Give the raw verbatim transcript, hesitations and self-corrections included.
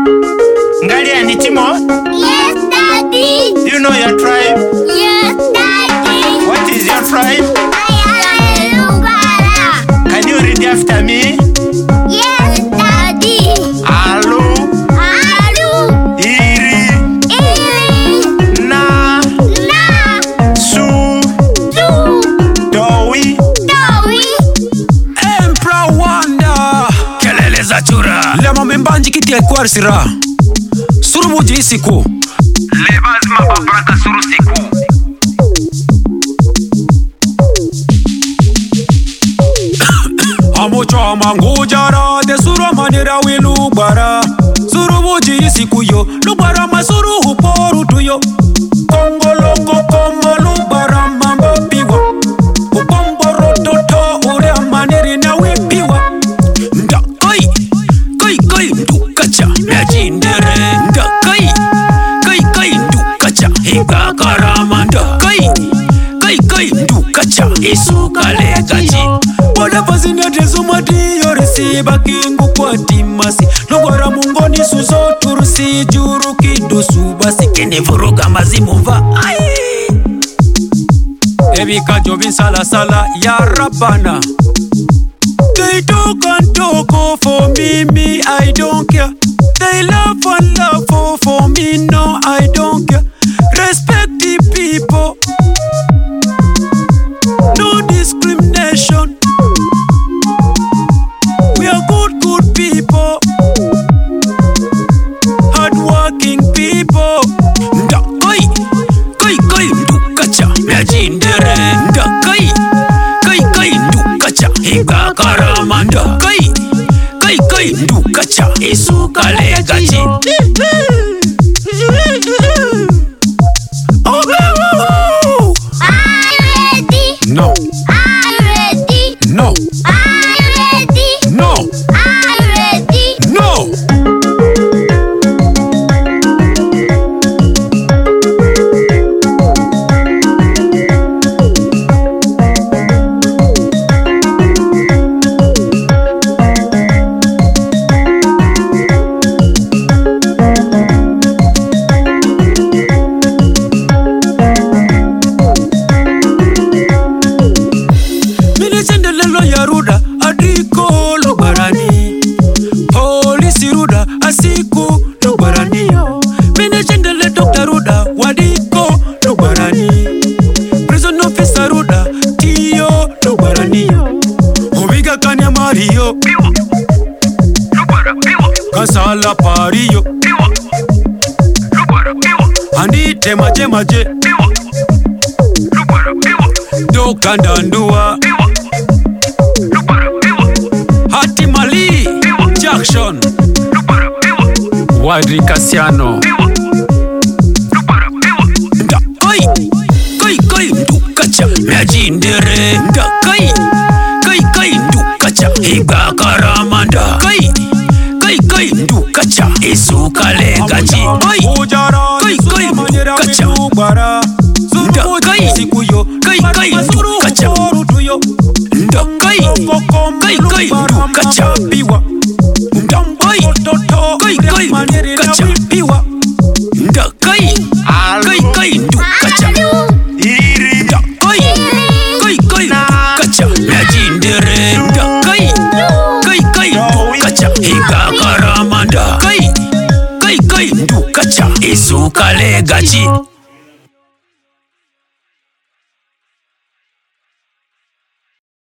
Ngali and Timo? Yes, Daddy. Do you know your tribe? Yes, Daddy. What is your tribe? Ayalubara. Can you read after me? Yes, Daddy. Alu. Alu. Iri. Iri. Na. Na. Su. Su. Dowi. Dowi. Emperor Wanda. Kelele za chura. Lema membanji kiti ya kwari sira. Suru muji siku. Lebaz mababraka suru siku. Amocha mangujara de suru manira wilu bara. Suru muji siku yo. Lubara masuru huporu tuyo. Kongo loko koma lubara mamba piwa. Upomboro toto ure maniri na wipiwa. Nda kai. Kai kai ndukacha. Najindere. Nda kai. Kai kai ndukacha. Higa karamanda. Kai. Kai kai ndukacha. Isuka legachi. Boda pasina tesumati yoresiba kingu kwa timasi. Lugora mungoni suzo turusi juru kido subasi. Kene vuruga mazimumva. Ebika jovin sala sala ya rabana. They talk and talk oh, for me, me, I don't care. They laugh and laugh oh, for me, no, I don't care. Respect the people. No discrimination. We are good, good people. Hardworking people. Nda kai, kai kai ndukacha. Najindere. Nda kai, kai kai ndukacha. Higa karamanda. Kai, kai kai ndukacha. Isuka legachi. Are you ready? No, Are you ready? no, Are you ready? no, Are you ready? no. Milichendelelo ya ruda adiko lubarani. Polisi ruda asiku lubarani. Milichendele dokta ruda wadiko lubarani. Prison officer ruda tiyo lubarani. Ubiga kanya mario Piwa. Lubara piwa. kasala pario. Piwa. Lubara piwa. Andite maje maje Piwa. Lubara piwa. doka ndandua. Piwa. Lubara piwa. Hati Mali Piwa. Jackson Lubara piwa. Wadri Kasiano. Piwa. Lubara piwa. Nda kai, kai kai ndukacha. Najindere. Nda kai, kai kai ndukacha. Higa karamanda. Kai, kai kai ndukacha. Isuka legachi. Kai, kai kai ndukacha. Nda kai, kai kai ndukacha. Nda kai, kai kai ndukacha. Nda kai, kai kai ndukacha. Nda kai, kai kai ndukacha. Iri. Nda kai, kai kai ndukacha. Najindere. Nda kai, kai kai ndukacha. Higa karamanda. Kai, kai kai ndukacha. Isuka legachi.